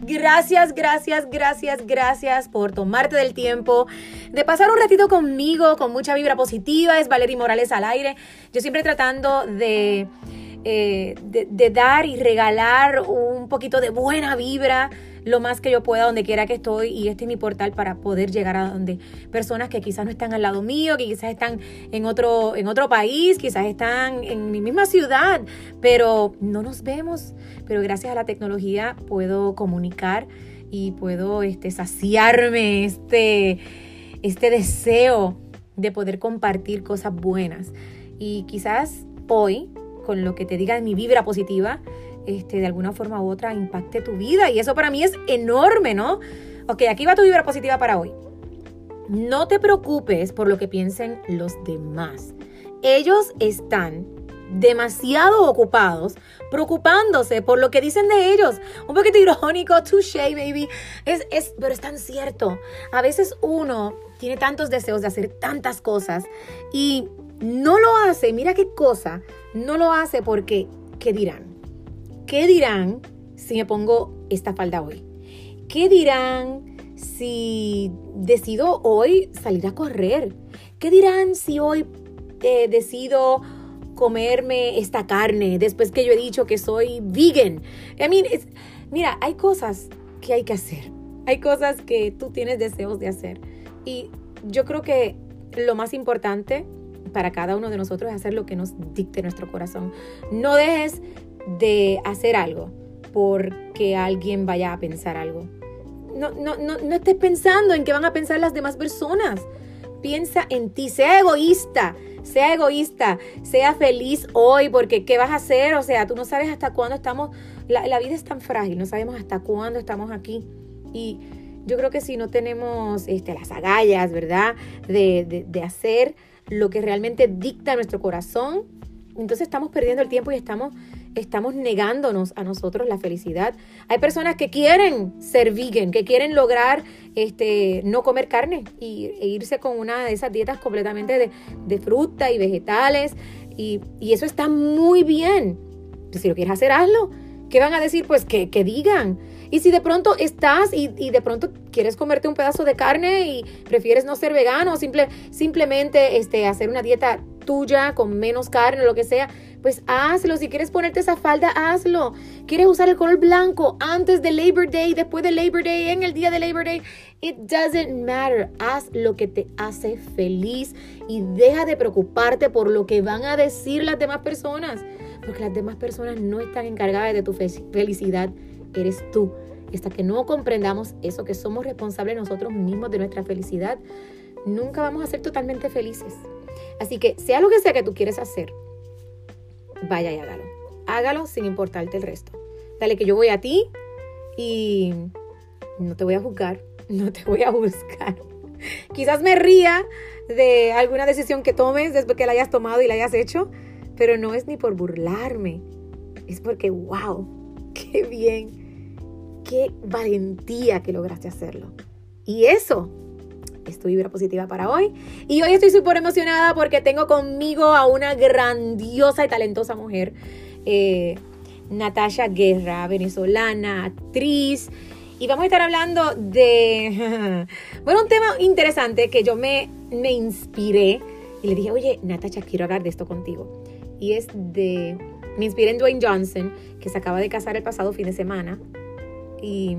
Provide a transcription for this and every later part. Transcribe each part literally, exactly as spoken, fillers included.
gracias, gracias, gracias, gracias por tomarte del tiempo de pasar un ratito conmigo con mucha vibra positiva. Es Valery Morales al aire. Yo siempre tratando de, eh, de, de dar y regalar un poquito de buena vibra lo más que yo pueda donde quiera que estoy, y este es mi portal para poder llegar a donde personas que quizás no están al lado mío, que quizás están en otro, en otro país, quizás están en mi misma ciudad, pero no nos vemos. Pero gracias a la tecnología puedo comunicar y puedo este, saciarme este, este deseo de poder compartir cosas buenas. Y quizás hoy, con lo que te diga de mi vibra positiva, Este, de alguna forma u otra impacte tu vida, y eso para mí es enorme, ¿no? Ok, aquí va tu vibra positiva para hoy. No te preocupes por lo que piensen los demás. Ellos están demasiado ocupados preocupándose por lo que dicen de ellos. Un poquito irónico, touché, maybe. Es, es, pero es tan cierto. A veces uno tiene tantos deseos de hacer tantas cosas y no lo hace. Mira qué cosa. No lo hace porque, ¿qué dirán? ¿Qué dirán si me pongo esta falda hoy? ¿Qué dirán si decido hoy salir a correr? ¿Qué dirán si hoy eh, decido comerme esta carne después que yo he dicho que soy vegan? I mean, it's, mira, hay cosas que hay que hacer. Hay cosas que tú tienes deseos de hacer. Y yo creo que lo más importante para cada uno de nosotros es hacer lo que nos dicte nuestro corazón. No dejes de hacer algo porque alguien vaya a pensar algo. No, no, no, no estés pensando en qué van a pensar las demás personas. Piensa en ti, sea egoísta, sea egoísta, sea feliz hoy, porque ¿qué vas a hacer? O sea, tú no sabes hasta cuándo estamos, la, la vida es tan frágil, no sabemos hasta cuándo estamos aquí. Y yo creo que si no tenemos este, las agallas, ¿verdad? De, de, de hacer lo que realmente dicta nuestro corazón, entonces estamos perdiendo el tiempo y estamos Estamos negándonos a nosotros la felicidad. Hay personas que quieren ser vegan, que quieren lograr este, no comer carne y, e irse con una de esas dietas completamente de, de fruta y vegetales. Y, y eso está muy bien. Pues si lo quieres hacer, hazlo. ¿Qué van a decir? Pues que, que digan. Y si de pronto estás y, y de pronto quieres comerte un pedazo de carne y prefieres no ser vegano, simple, simplemente este, hacer una dieta tuya con menos carne o lo que sea, pues hazlo. Si quieres ponerte esa falda, hazlo. ¿Quieres usar el color blanco antes de Labor Day, después de Labor Day, en el día de Labor Day? It doesn't matter. Haz lo que te hace feliz y deja de preocuparte por lo que van a decir las demás personas, porque las demás personas no están encargadas de tu felicidad. Eres tú. Y hasta que no comprendamos eso, que somos responsables nosotros mismos de nuestra felicidad, nunca vamos a ser totalmente felices. Así que sea lo que sea que tú quieres hacer, vaya y hágalo. Hágalo sin importarte el resto. Dale, que yo voy a ti y no te voy a juzgar, no te voy a buscar. Quizás me ría de alguna decisión que tomes después que la hayas tomado y la hayas hecho, pero no es ni por burlarme. Es porque, wow, qué bien, qué valentía que lograste hacerlo. Y eso es tu vibra positiva para hoy. Y hoy estoy súper emocionada porque tengo conmigo a una grandiosa y talentosa mujer, eh, Natasha Guerra, venezolana, actriz. Y vamos a estar hablando de, bueno, un tema interesante que yo me, me inspiré y le dije, oye, Natasha, quiero hablar de esto contigo. Y es de, me inspiré en Dwayne Johnson, que se acaba de casar el pasado fin de semana. Y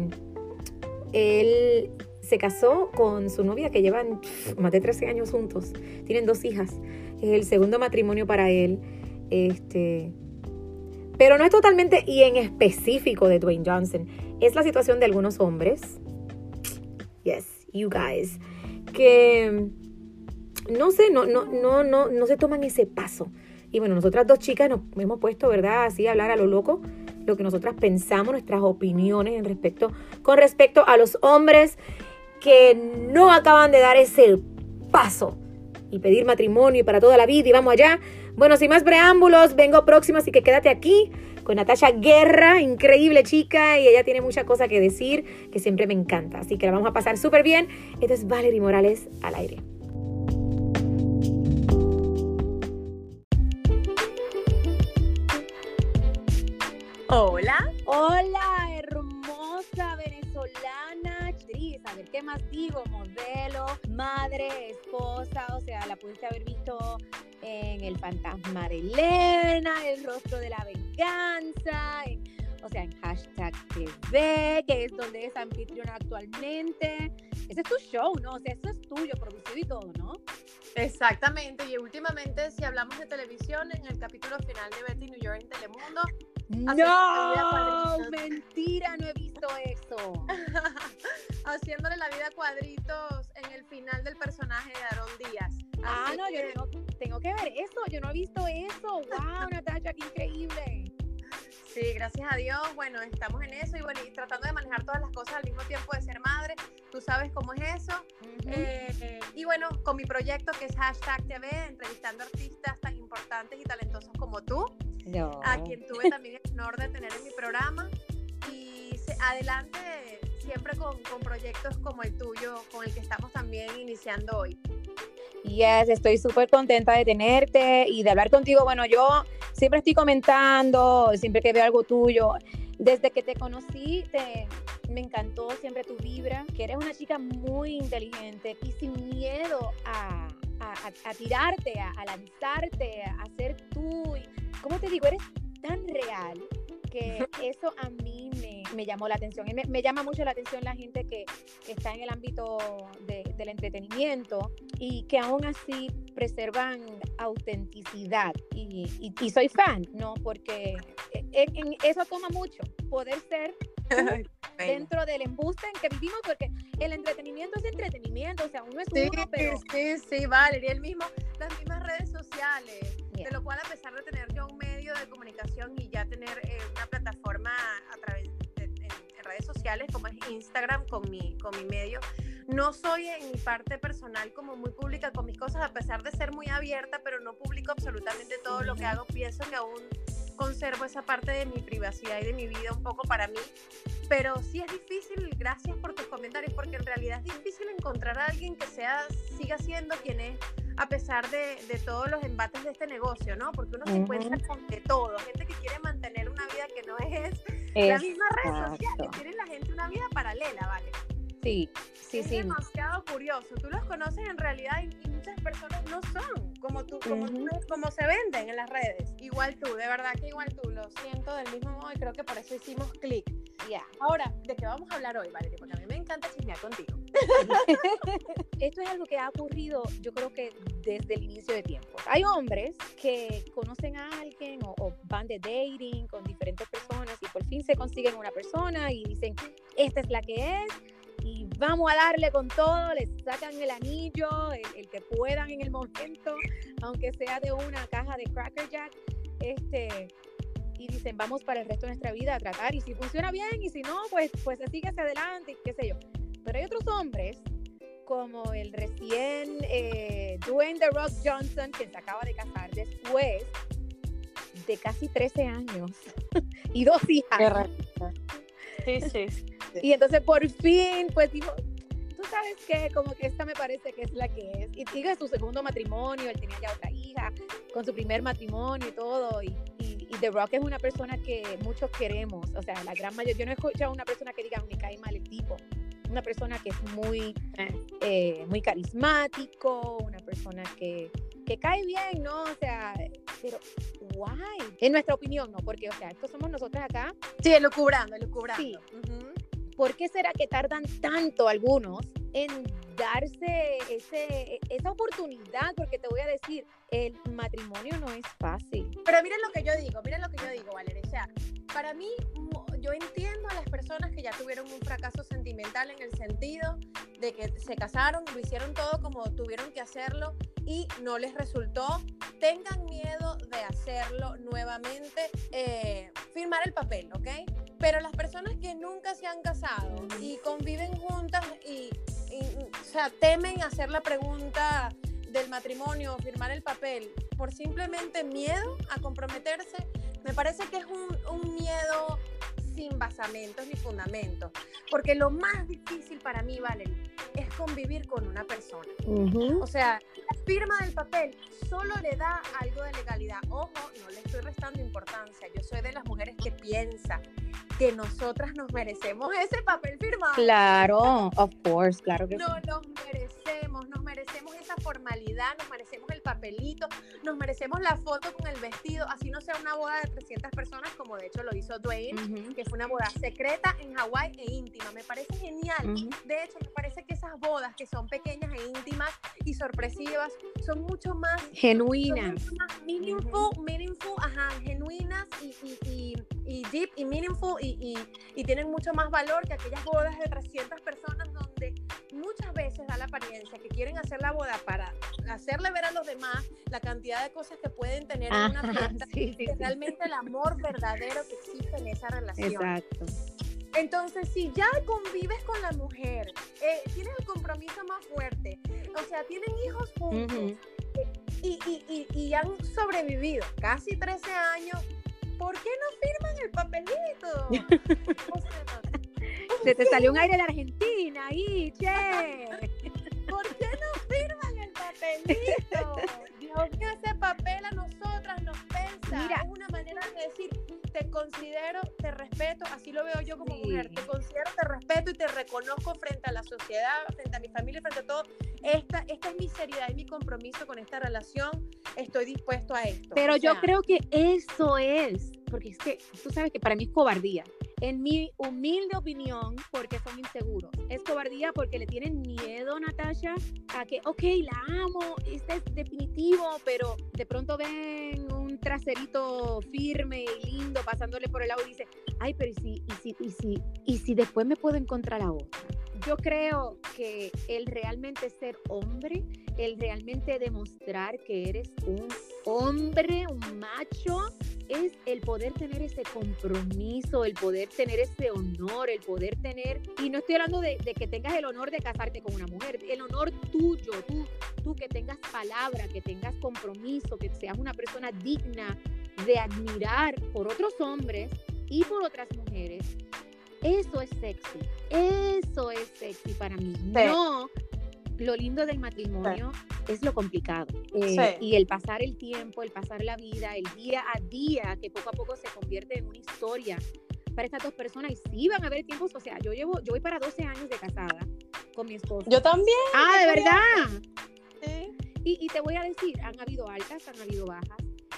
él se casó con su novia, que llevan más de trece años juntos. Tienen dos hijas. Es el segundo matrimonio para él. Este, pero no es totalmente y en específico de Dwayne Johnson. Es la situación de algunos hombres. Yes, you guys. Que no sé, no, no, no, no, no se toman ese paso. Y bueno, nosotras dos chicas nos hemos puesto, ¿verdad?, así a hablar a lo loco, lo que nosotras pensamos, nuestras opiniones en respecto, con respecto a los hombres que no acaban de dar ese paso y pedir matrimonio y para toda la vida y vamos allá. Bueno, sin más preámbulos, vengo próxima, así que quédate aquí con Natasha Guerra, increíble chica, y ella tiene muchas cosas que decir que siempre me encanta. Así que la vamos a pasar súper bien. Esta es Valery Morales al aire. Hola. Hola, hermosa venezolana. ¿qué más digo? Modelo, madre, esposa, o sea, la pudiste haber visto en El fantasma de Elena, El rostro de la venganza, en, o sea, en Hashtag T V, que es donde es anfitriona actualmente. Ese es tu show, ¿no? O sea, eso es tuyo, producido y todo, ¿no? Exactamente, y últimamente si hablamos de televisión, en el capítulo final de Betty New York en Telemundo. No, mentira, no he visto eso. Haciéndole la vida a cuadritos en el final del personaje de Aarón Díaz. Ah, Así no, que... yo tengo, tengo que ver eso, yo no he visto eso. Wow, Natasha, qué increíble. Sí, gracias a Dios, bueno, estamos en eso y bueno, y tratando de manejar todas las cosas al mismo tiempo de ser madre, tú sabes cómo es eso. Uh-huh. eh, eh, y bueno, con mi proyecto que es Hashtag T V, entrevistando artistas tan importantes y talentosos como tú, no. a quien tuve también el honor de tener en mi programa, y se, adelante siempre con, con proyectos como el tuyo, con el que estamos también iniciando hoy. Yes, estoy súper contenta de tenerte y de hablar contigo. Bueno, yo siempre estoy comentando, siempre que veo algo tuyo. Desde que te conocí, te, me encantó siempre tu vibra, que eres una chica muy inteligente y sin miedo a, a, a, a tirarte, a, a lanzarte, a, a ser tú. Y, ¿cómo te digo? Eres tan real que eso a mí me, me llamó la atención. Y me, me llama mucho la atención la gente que, que está en el ámbito de, del entretenimiento y que aún así preservan autenticidad. Y, y, y soy fan, ¿no? Porque en, en eso toma mucho, poder ser dentro del embuste en que vivimos, porque el entretenimiento es entretenimiento, o sea, uno es sí, uno, pero... Sí, sí, Valeria, el mismo, las mismas redes sociales, yeah. De lo cual a pesar de tener yo un medio de comunicación y ya tener eh, una plataforma a través de, de en, en redes sociales como es Instagram con mi, con mi medio, no soy en mi parte personal como muy pública con mis cosas, a pesar de ser muy abierta, pero no publico absolutamente todo lo que hago. Pienso que aún conservo esa parte de mi privacidad y de mi vida un poco para mí, pero sí es difícil, gracias por tus comentarios, porque en realidad es difícil encontrar a alguien que sea, siga siendo quien es, a pesar de, de todos los embates de este negocio, ¿no? Porque uno uh-huh. se encuentra con de todo, gente que quiere mantener una vida que no es Exacto. La misma red social, que tiene la gente una vida paralela, ¿vale? Sí, sí, es sí. Es demasiado curioso. Tú los conoces en realidad y, y muchas personas no son como tú, como, uh-huh. tú, como se venden en las redes. Igual tú, de verdad que igual tú. Lo siento del mismo modo y creo que por eso hicimos clic. Yeah. Ahora, ¿de qué vamos a hablar hoy, Valeria? Porque a mí me encanta chismear contigo. Esto es algo que ha ocurrido, yo creo que desde el inicio de tiempo. Hay hombres que conocen a alguien o, o van de dating con diferentes personas y por fin se consiguen una persona y dicen, esta es la que es. Y vamos a darle con todo, les sacan el anillo, el, el que puedan en el momento, aunque sea de una caja de Cracker Jack, este, y dicen, vamos para el resto de nuestra vida a tratar, y si funciona bien, y si no, pues, pues se sigue hacia adelante, y qué sé yo. Pero hay otros hombres, como el recién eh, Dwayne The Rock Johnson, que se acaba de casar después de casi trece años, y dos hijas. Sí, sí, sí. Y entonces por fin, pues digo, tú sabes que como que esta me parece que es la que es. Y diga su segundo matrimonio, él tenía ya otra hija, con su primer matrimonio y todo. Y, y, y The Rock es una persona que muchos queremos. O sea, la gran mayoría, yo no he escuchado a una persona que diga, me cae mal el tipo. Una persona que es muy, eh, muy carismático, una persona que, que cae bien, ¿no? O sea, pero guay. En nuestra opinión, ¿no? Porque, o sea, estos somos nosotras acá. Sí, elucubrando, elucubrando. Sí. Uh-huh. ¿Por qué será que tardan tanto algunos en darse ese, esa oportunidad? Porque te voy a decir, el matrimonio no es fácil. Pero miren lo que yo digo, miren lo que yo digo, Valeria. O sea, para mí, yo entiendo a las personas que ya tuvieron un fracaso sentimental en el sentido de que se casaron, lo hicieron todo como tuvieron que hacerlo y no les resultó. Tengan miedo de hacerlo nuevamente, eh, firmar el papel, ¿ok? Pero las personas que nunca se han casado y conviven juntas y, y o sea, temen hacer la pregunta del matrimonio, firmar el papel, por simplemente miedo a comprometerse, me parece que es un, un miedo sin basamentos ni fundamentos. Porque lo más difícil para mí, Valerie, es convivir con una persona. Uh-huh. O sea, las firma del papel solo le da algo de legalidad. Ojo, no le estoy restando importancia. Yo soy de las mujeres que piensa que nosotras nos merecemos ese papel firmado. Claro, of course, claro que no, sí. Nos merecemos, nos merecemos esa formalidad, nos merecemos el papelito, nos merecemos la foto con el vestido, así no sea una boda de trescientas personas, como de hecho lo hizo Dwayne, uh-huh. que fue una boda secreta en Hawái e íntima. Me parece genial. Uh-huh. De hecho, me parece que esas bodas que son pequeñas e íntimas y sorpresivas son mucho más genuinas, mucho más meaningful, uh-huh. meaningful, ajá, genuinas y, y, y, y deep y meaningful y, y, y tienen mucho más valor que aquellas bodas de trescientas personas donde muchas veces da la apariencia que quieren hacer la boda para hacerle ver a los demás la cantidad de cosas que pueden tener ah, en una fiesta, sí, sí, que sí. realmente el amor verdadero que existe en esa relación. Exacto. Entonces, si ya convives con la mujer, eh, tienes el compromiso más fuerte, o sea, tienen hijos juntos, uh-huh. eh, y, y, y, y han sobrevivido casi trece años, ¿por qué no firman el papelito? O sea, se te salió un aire de la Argentina ahí, che. ¿Por qué no firman el papelito? Dios mío, ese papel a nosotras nos pesa. Mira, es una manera de decir, te considero, te respeto, así lo veo yo como sí. mujer, te considero, te respeto y te reconozco frente a la sociedad, frente a mi familia, frente a todo. Esta, esta es mi seriedad y mi compromiso con esta relación, estoy dispuesto a esto. Pero o yo sea, creo que eso es, porque es que tú sabes que para mí es cobardía. En mi humilde opinión, porque son inseguros. Es cobardía porque le tienen miedo, Natasha, a que, ok, la amo, este es definitivo, pero de pronto ven un traserito firme y lindo pasándole por el lado y dice, ay, pero ¿y si, y si, y si, y si después me puedo encontrar a otra? Yo creo que el realmente ser hombre, el realmente demostrar que eres un hombre, un macho, es el poder tener ese compromiso, el poder tener ese honor, el poder tener, y no estoy hablando de, de que tengas el honor de casarte con una mujer, el honor tuyo, tú, tú que tengas palabra, que tengas compromiso, que seas una persona digna de admirar por otros hombres y por otras mujeres. Eso es sexy, eso es sexy para mí. Sí. No, lo lindo del matrimonio sí. es lo complicado. Eh, sí. Y el pasar el tiempo, el pasar la vida, el día a día, que poco a poco se convierte en una historia para estas dos personas. Y sí van a haber tiempos, o sea, yo llevo, yo voy para doce años de casada con mi esposo. Yo también. Ah, ¿de verdad? Sí. Y, y te voy a decir, han habido altas, han habido bajas,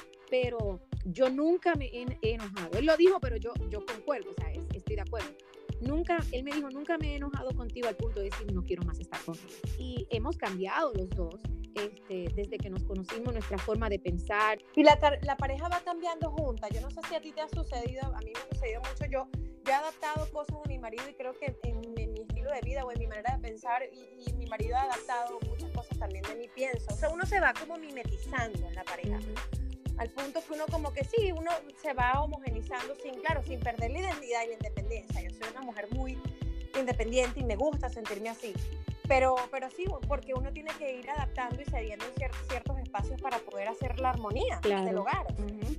pero yo nunca me he, he enojado. Él lo dijo, pero yo, yo concuerdo, o sea, es, estoy de acuerdo. Nunca, él me dijo, nunca me he enojado contigo al punto de decir, no quiero más estar contigo. Y hemos cambiado los dos, este, desde que nos conocimos, nuestra forma de pensar. Y la, la pareja va cambiando junta. Yo no sé si a ti te ha sucedido, a mí me ha sucedido mucho. Yo, yo he adaptado cosas de mi marido y creo que en, en mi estilo de vida o en mi manera de pensar, y, y mi marido ha adaptado muchas cosas también de mi pienso. O sea, uno se va como mimetizando en la pareja. Uh-huh. Al punto que uno como que sí, uno se va homogenizando sin, claro, sin perder la identidad y la independencia. Yo soy una mujer muy independiente y me gusta sentirme así. Pero, pero sí, porque uno tiene que ir adaptando y cediendo en cier- ciertos espacios para poder hacer la armonía claro. del hogar. Uh-huh.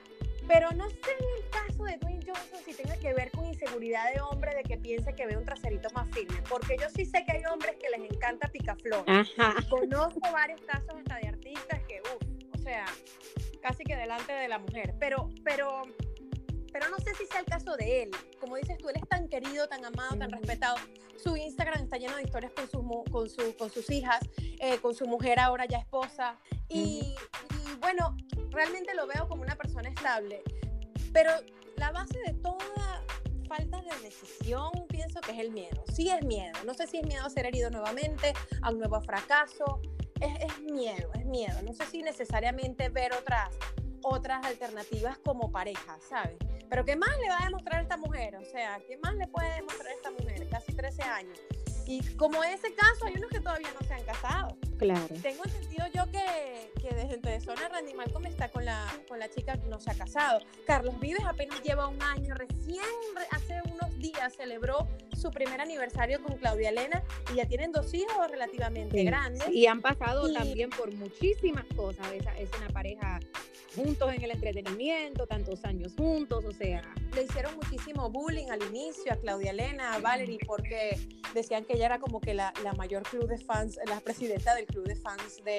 Pero no sé en el caso de Dwayne Johnson si tenga que ver con inseguridad de hombre, de que piense que ve un traserito más firme. Porque yo sí sé que hay hombres que les encanta picaflor. Ajá. Conozco varios casos hasta de artistas que, uff, o sea, casi que delante de la mujer, pero, pero, pero no sé si sea el caso de él. Como dices tú, él es tan querido, tan amado, tan respetado. Su Instagram está lleno de historias con sus, con su, con sus hijas, eh, con su mujer ahora ya esposa, y, y bueno, realmente lo veo como una persona estable, pero la base de toda falta de decisión pienso que es el miedo. Sí es miedo, no sé si es miedo a ser herido nuevamente, a un nuevo fracaso. Es, es miedo, es miedo. No sé si necesariamente ver otras, otras alternativas como pareja, ¿sabes? Pero ¿qué más le va a demostrar a esta mujer? O sea, ¿qué más le puede demostrar a esta mujer? Casi trece años. Y como ese caso, hay unos que todavía no se han casado. Claro. Tengo entendido yo que, que desde Zona Randy Malcolm está con la, con la chica que no se ha casado. Carlos Vives apenas lleva un año, recién hace unos días celebró su primer aniversario con Claudia Elena y ya tienen dos hijos relativamente sí, grandes. Sí, y han pasado y... también por muchísimas cosas. Es, es una pareja juntos en el entretenimiento, tantos años juntos, o sea... Le hicieron muchísimo bullying al inicio a Claudia Elena, a Valerie, porque decían que ella era como que la, la mayor club de fans, la presidenta del club de fans de él.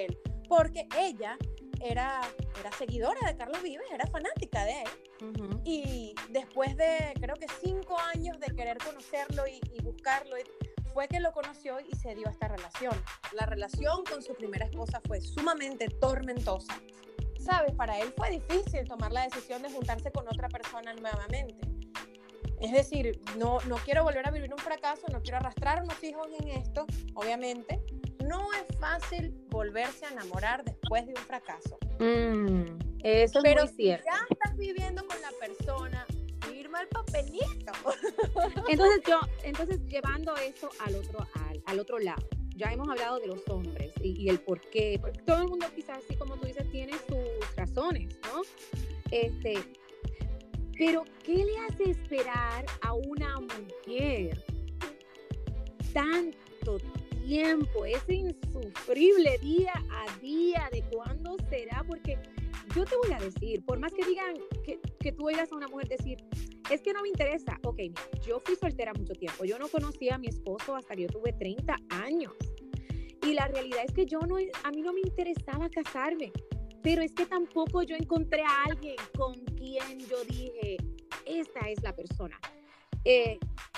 porque ella era, era seguidora de Carlos Vives, era fanática de él. Uh-huh. Y después de, creo que cinco años de querer conocerlo y, y buscarlo, fue que lo conoció y se dio esta relación. La relación con su primera esposa fue sumamente tormentosa. ¿Sabes? Para él fue difícil tomar la decisión de juntarse con otra persona nuevamente. Es decir, no, no quiero volver a vivir un fracaso, no quiero arrastrar unos hijos en esto, obviamente. No es fácil volverse a enamorar después de un fracaso. Mm, eso es Pero muy cierto. Pero si ya estás viviendo con la persona, firma el papelito. Entonces, yo, entonces llevando eso al otro, al, al otro lado. Ya hemos hablado de los hombres y, y el por qué. Porque todo el mundo quizás, así como tú dices, tiene sus razones, ¿no? Este, pero, ¿qué le hace esperar a una mujer tanto tiempo? Ese insufrible día a día de cuándo será, porque yo te voy a decir, por más que digan que, que tú oigas a una mujer decir, es que no me interesa. Ok, mira, yo fui soltera mucho tiempo. Yo no conocí a mi esposo hasta que yo tuve treinta años. Y la realidad es que yo no, a mí no me interesaba casarme. Pero es que tampoco yo encontré a alguien con quien yo dije, esta es la persona. Eh,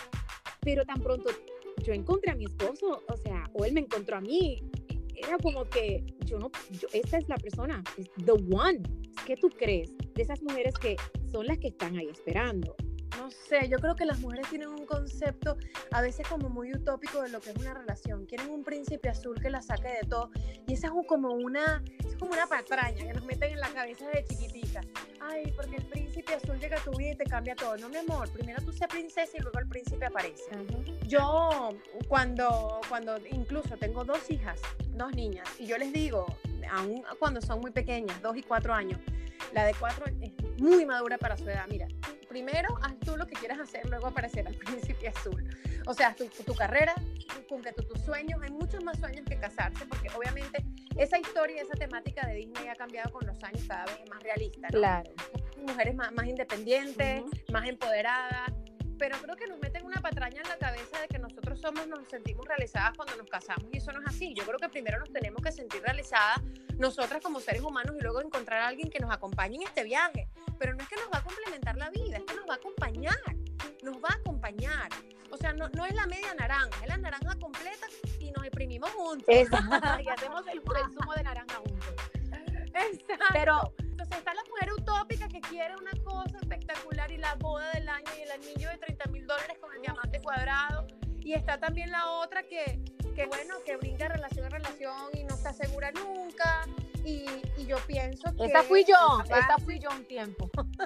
pero tan pronto yo encontré a mi esposo, o sea, o él me encontró a mí, era como que yo no, yo, esta es la persona, es the one. ¿Qué tú crees de esas mujeres que son las que están ahí esperando? No sé, yo creo que las mujeres tienen un concepto a veces como muy utópico de lo que es una relación. Quieren un príncipe azul que la saque de todo. Y esa es como una, es como una patraña que nos meten en la cabeza de chiquitita. Ay, porque el príncipe azul llega a tu vida y te cambia todo. No, mi amor, primero tú sé princesa y luego el príncipe aparece. Uh-huh. Yo, cuando, cuando incluso tengo dos hijas, dos niñas, y yo les digo, aún cuando son muy pequeñas, dos y cuatro años, la de cuatro es muy madura para su edad. Mira, primero haz tú lo que quieras hacer, luego aparecerá el príncipe azul. O sea, tu, tu carrera, cumple tus sueños. Hay muchos más sueños que casarse, porque obviamente esa historia, esa temática de Disney ha cambiado con los años, cada vez más realista, ¿no? Claro. Mujeres más, más independientes, uh-huh. más empoderadas. Pero creo que nos meten una patraña en la cabeza de que nosotros somos, nos sentimos realizadas cuando nos casamos, y eso no es así. Yo creo que primero nos tenemos que sentir realizadas nosotras como seres humanos y luego encontrar a alguien que nos acompañe en este viaje. Pero no es que nos va a complementar la vida, es que nos va a acompañar, nos va a acompañar. O sea, no, no es la media naranja, es la naranja completa y nos exprimimos juntos. Y hacemos el, el zumo de naranja juntos. Exacto. Pero entonces está la mujer utópica que quiere una cosa espectacular y la boda del año y el anillo de treinta mil dólares con el diamante cuadrado. Y está también la otra que, que bueno, que brinca de relación en relación y no está segura nunca. Y, y yo pienso que... Esa fui yo, esa esa fui yo un tiempo.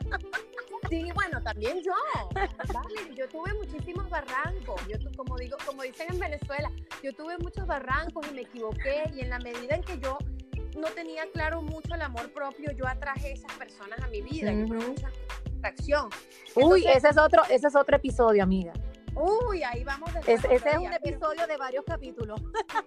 Sí, bueno, también yo. Vale, yo tuve muchísimos barrancos. Yo, como digo, como dicen en Venezuela, yo tuve muchos barrancos y me equivoqué. Y en la medida en que yo no tenía claro mucho el amor propio, yo atraje a esas personas a mi vida. Uh-huh. Yo tuve mucha atracción. Uy, Entonces, ese es otro, ese es otro episodio, amiga. Uy, ahí vamos de es, Ese es un episodio de varios capítulos.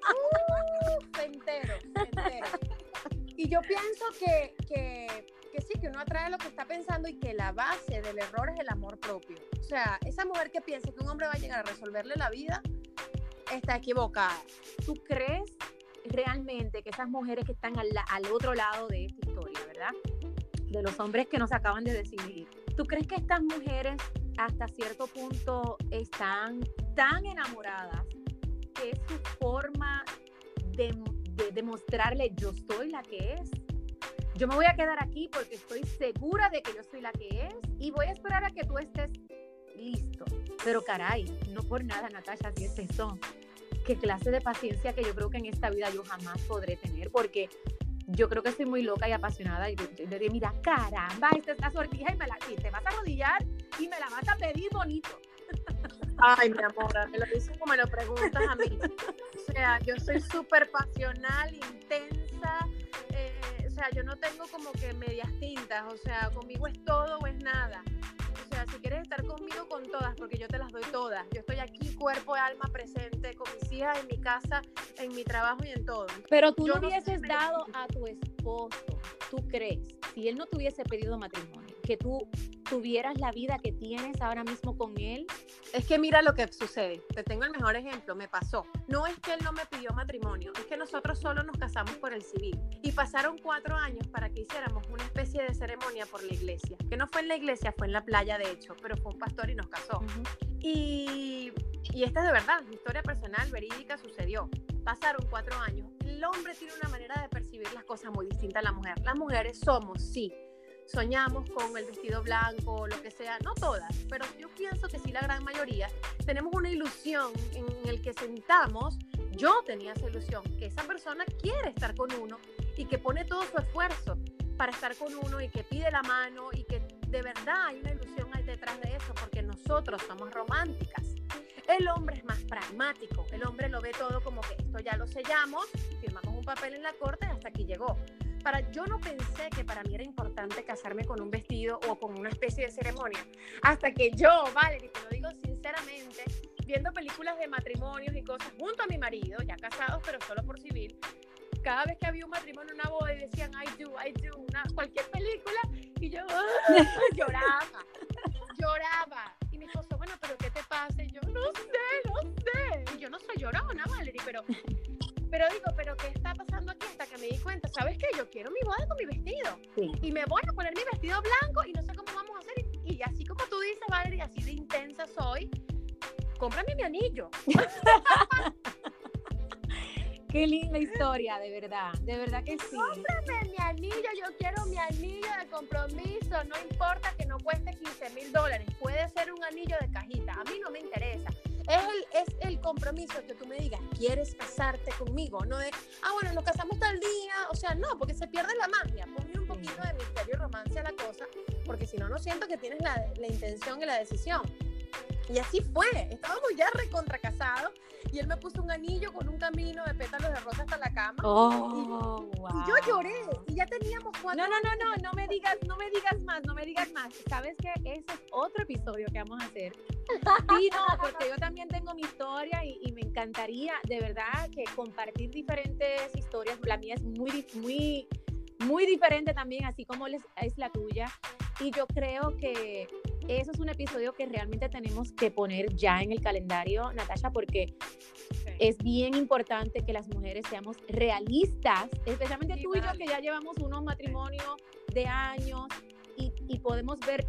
Uh, entero, entero. Y yo pienso que, que, que sí, que uno atrae lo que está pensando y que la base del error es el amor propio. O sea, esa mujer que piensa que un hombre va a llegar a resolverle la vida está equivocada. ¿Tú crees realmente que esas mujeres que están al, al otro lado de esta historia, ¿verdad? De los hombres que nos acaban de decidir, ¿tú crees que estas mujeres hasta cierto punto están tan enamoradas que es su forma de, de demostrarle yo soy la que es? Yo me voy a quedar aquí porque estoy segura de que yo soy la que es y voy a esperar a que tú estés listo. Pero caray, no por nada, Natasha, si es eso. Qué clase de paciencia que yo creo que en esta vida yo jamás podré tener, porque yo creo que soy muy loca y apasionada y le digo, mira, caramba, esta es la sortija y, me la, y te vas a arrodillar y me la vas a pedir bonito. Ay, mi amor, me lo dices como me lo preguntas a mí. O sea, yo soy súper pasional, intensa, eh, o sea, yo no tengo como que medias tintas, o sea, conmigo es todo o es nada. O sea, si quieres estar conmigo, con todas, porque yo te las doy todas. Yo estoy aquí, cuerpo, alma, presente, con mis hijas, en mi casa, en mi trabajo y en todo. Pero tú yo no no hubieses sé, dado a tu esposo, ¿tú crees? Si él no te hubiese pedido matrimonio, que tú tuvieras la vida que tienes ahora mismo con él? Es que mira lo que sucede. Te tengo el mejor ejemplo. Me pasó. No es que él no me pidió matrimonio, es que nosotros solo nos casamos por el civil. Y pasaron cuatro años para que hiciéramos una especie de ceremonia por la iglesia. Que no fue en la iglesia, fue en la playa, de hecho, pero fue un pastor y nos casó. Uh-huh. Y, y esta es de verdad, mi historia personal, verídica, sucedió. Pasaron cuatro años. El hombre tiene una manera de percibir las cosas muy distinta a la mujer. Las mujeres somos, sí, soñamos con el vestido blanco, lo que sea, no todas, pero yo pienso que sí la gran mayoría, tenemos una ilusión en el que sentamos, yo tenía esa ilusión, que esa persona quiere estar con uno y que pone todo su esfuerzo para estar con uno y que pide la mano y que de verdad hay una ilusión detrás de eso, porque nosotros somos románticas. El hombre es más pragmático, el hombre lo ve todo como que esto ya lo sellamos, firmamos un papel en la corte y hasta aquí llegó. Para, yo no pensé que para mí era importante casarme con un vestido o con una especie de ceremonia, hasta que yo, Valerie, te lo digo sinceramente, viendo películas de matrimonios y cosas junto a mi marido, ya casados pero solo por civil, cada vez que había un matrimonio, una boda y decían I do, I do, una, cualquier película, y yo ¡ah! lloraba, lloraba, y mi esposo, bueno, pero ¿qué te pasa? Y yo, no sé, no sé, y yo no soy llorona, Valerie, pero... Pero digo, ¿pero qué está pasando aquí? Hasta que me di cuenta, ¿sabes qué? Yo quiero mi boda con mi vestido. Sí. Y me voy a poner mi vestido blanco y no sé cómo vamos a hacer. Y, y así como tú dices, Valerie, así de intensa soy, cómprame mi anillo. Qué linda historia, de verdad. De verdad que sí. Cómprame mi anillo, yo quiero mi anillo de compromiso. No importa que no cueste quince mil dólares. Puede ser un anillo de cajita. A mí no me interesa. Es el, es el compromiso que tú me digas, ¿quieres casarte conmigo? No de, ah, bueno, nos casamos tal día. O sea, no, porque se pierde la magia. Ponle un poquito de misterio y romance a la cosa, porque si no, no siento que tienes la, la intención y la decisión. Y así fue. Estábamos ya recontra casados y él me puso un anillo con un camino de pétalos de rosa hasta la cama. Oh, y, wow. y yo lloré y ya teníamos cuatro. No, no, no, no, no me digas, no me digas más, no me digas más. ¿Sabes qué? Ese es otro episodio que vamos a hacer. Sí, no, porque yo también tengo mi historia y, y me encantaría, de verdad, que compartir diferentes historias. La mía es muy, muy, muy diferente también, así como es la tuya. Y yo creo que eso es un episodio que realmente tenemos que poner ya en el calendario, Natasha, porque sí. Es bien importante que las mujeres seamos realistas, especialmente sí, tú vale. y yo, que ya llevamos unos matrimonios de años y, y podemos ver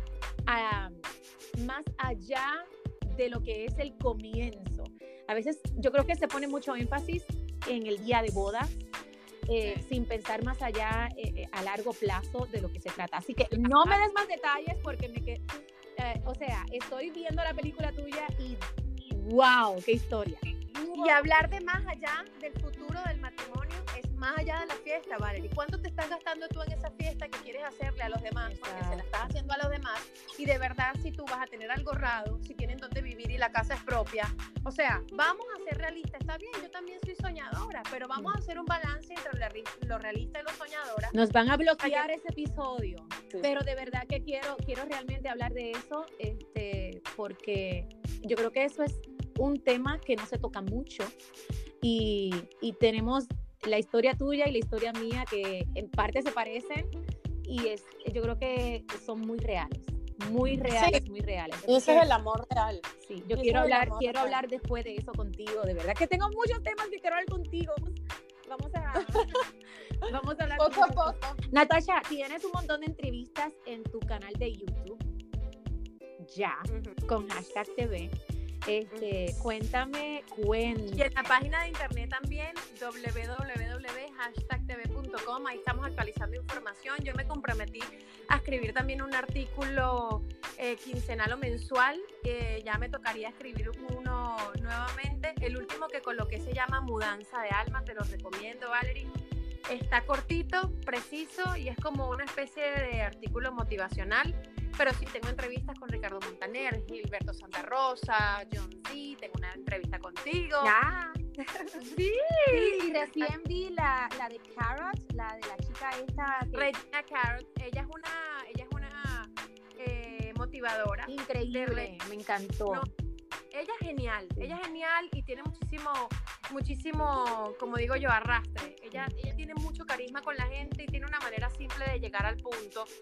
uh, más allá de lo que es el comienzo. A veces yo creo que se pone mucho énfasis en el día de boda, Eh, sí. sin pensar más allá eh, a largo plazo de lo que se trata. Así que no me des más detalles porque me que, eh, o sea, estoy viendo la película tuya y wow, qué historia. Y hablar de más allá del futuro del matrimonio es más allá de la fiesta, Valerie. ¿Cuánto te estás gastando tú en esa fiesta que quieres hacerle a los demás? Exacto. Porque se la estás haciendo a los demás y de verdad si tú vas a tener algo ahorrado, si tienen donde vivir y la casa es propia. O sea, vamos a ser realistas. Está bien, yo también soy soñadora, pero vamos a hacer un balance entre lo realista y lo soñadora. Nos van a bloquear ese episodio, sí. Pero de verdad que quiero, quiero realmente hablar de eso, este, porque yo creo que eso es un tema que no se toca mucho y, y tenemos la historia tuya y la historia mía que en parte se parecen y es, yo creo que son muy reales, muy reales, sí. muy reales. Y ese es el amor real. Sí, yo quiero hablar, quiero real. hablar después de eso contigo, de verdad que tengo muchos temas que quiero hablar contigo. Vamos a, vamos a hablar poco a poco. Natasha, tienes un montón de entrevistas en tu canal de YouTube ya, uh-huh. con hashtag T V. Este, uh-huh. Cuéntame, cuéntame. Y en la página de internet también, doble u doble u doble u punto hashtag t v punto com, ahí estamos actualizando información. Yo me comprometí a escribir también un artículo eh, quincenal o mensual, que ya me tocaría escribir uno nuevamente. El último que coloqué se llama Mudanza de Alma, te lo recomiendo, Valerie. Está cortito, preciso y es como una especie de artículo motivacional. Pero sí, tengo entrevistas con Ricardo Montaner, Gilberto Santa Rosa, John C. Tengo una entrevista contigo. Ya. Sí. Sí, y recién vi la, la de Carrot, la de la chica esta. Que... Regina Carrot. Ella es una, ella es una eh, motivadora. Increíble, me encantó. No, ella es genial, sí. ella es genial y tiene muchísimo, muchísimo, como digo yo, arrastre. Ella, ella tiene mucho carisma con la gente y tiene una manera simple de llegar al punto.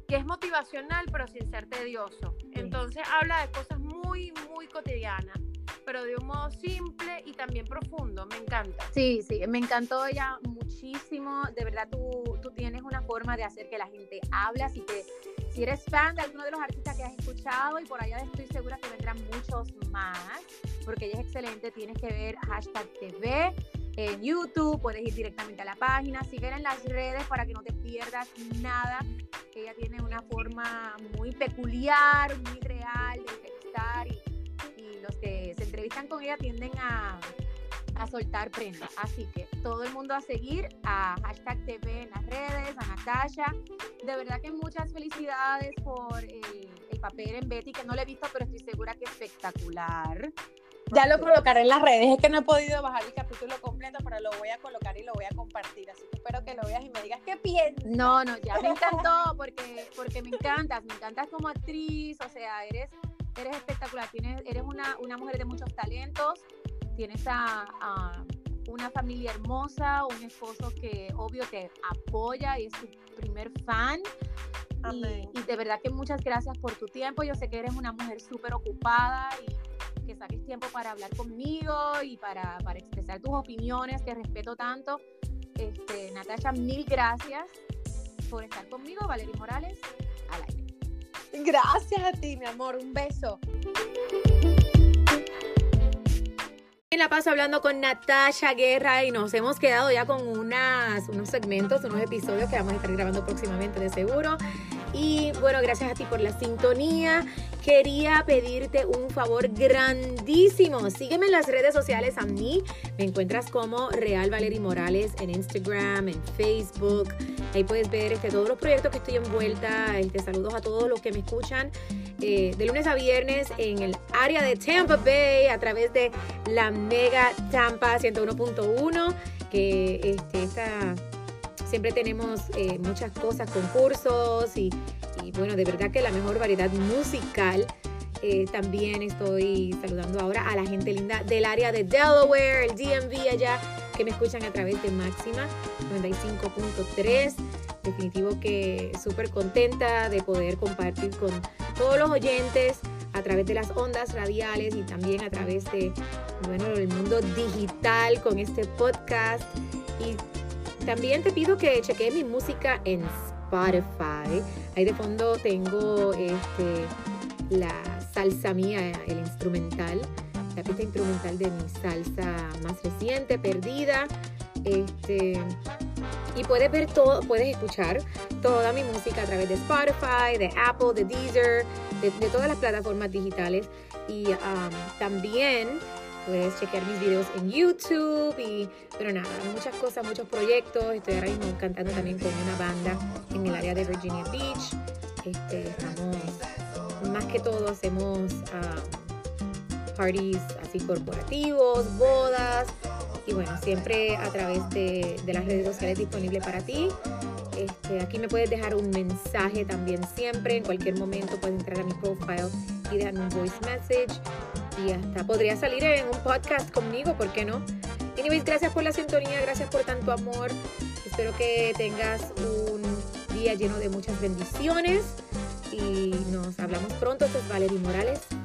que es motivacional pero sin ser tedioso. Entonces habla de cosas muy, muy cotidianas, pero de un modo simple y también profundo. Me encanta. Sí, sí, me encantó ella muchísimo. De verdad, tú, tú tienes una forma de hacer que la gente hable, así que si eres fan de alguno de los artistas que has escuchado, y por allá estoy segura que vendrán muchos más, porque ella es excelente, tienes que ver Hashtag T V en YouTube, puedes ir directamente a la página, síguela en las redes para que no te pierdas nada. Ella tiene una forma muy peculiar, muy real de entrevistar, y, y los que se entrevistan con ella tienden a, a soltar prendas. Así que todo el mundo a seguir a Hashtag T V en las redes, a Natasha. De verdad que muchas felicidades por el, el papel en Betty, que no lo he visto, pero estoy segura que es espectacular. Ya lo colocaré en las redes, es que no he podido bajar el capítulo completo, pero lo voy a colocar y lo voy a compartir, así que espero que lo veas y me digas qué piensas. No, no, ya me encantó, porque, porque me encantas, me encantas como actriz, o sea, eres, eres espectacular, tienes, eres una, una mujer de muchos talentos, tienes a, a una familia hermosa, un esposo que obvio te apoya y es tu primer fan. Y, y de verdad que muchas gracias por tu tiempo. Yo sé que eres una mujer súper ocupada y que saques tiempo para hablar conmigo y para, para expresar tus opiniones, que respeto tanto. Este, Natasha, mil gracias por estar conmigo. Valerie Morales, al aire. Gracias a ti, mi amor. Un beso. En La Paso hablando con Natasha Guerra, y nos hemos quedado ya con unas, unos segmentos, unos episodios que vamos a estar grabando próximamente de seguro. Y bueno, gracias a ti por la sintonía. Quería pedirte un favor grandísimo. Sígueme en las redes sociales a mí. Me encuentras como Real Valerie Morales en Instagram, en Facebook. Ahí puedes ver este, todos los proyectos que estoy envuelta. Este, saludos a todos los que me escuchan eh, de lunes a viernes en el área de Tampa Bay a través de la Mega Tampa ciento uno punto uno, que este, esta... Siempre tenemos eh, muchas cosas, concursos y, y bueno, de verdad que la mejor variedad musical. Eh, también estoy saludando ahora a la gente linda del área de Delaware, el D M V allá, que me escuchan a través de Máxima noventa y cinco punto tres. Definitivo que súper contenta de poder compartir con todos los oyentes a través de las ondas radiales y también a través de, bueno, el mundo digital con este podcast. Y también te pido que cheques mi música en Spotify. Ahí de fondo tengo este, la salsa mía, el instrumental, la pista instrumental de mi salsa más reciente, Perdida. Este, y puedes ver todo, puedes escuchar toda mi música a través de Spotify, de Apple, de Deezer, de, de todas las plataformas digitales. Y um, también puedes chequear mis videos en YouTube y, pero nada, muchas cosas, muchos proyectos. Estoy ahora mismo cantando también con una banda en el área de Virginia Beach. Este, estamos, más que todo, hacemos um, parties así corporativos, bodas. Y bueno, siempre a través de, de las redes sociales disponibles para ti. Este, aquí me puedes dejar un mensaje también siempre. En cualquier momento puedes entrar a mi profile y dejarme un voice message. Y hasta podría salir en un podcast conmigo, ¿por qué no? Anyways, gracias por la sintonía, gracias por tanto amor. Espero que tengas un día lleno de muchas bendiciones. Y nos hablamos pronto. Esto es Valerie Morales.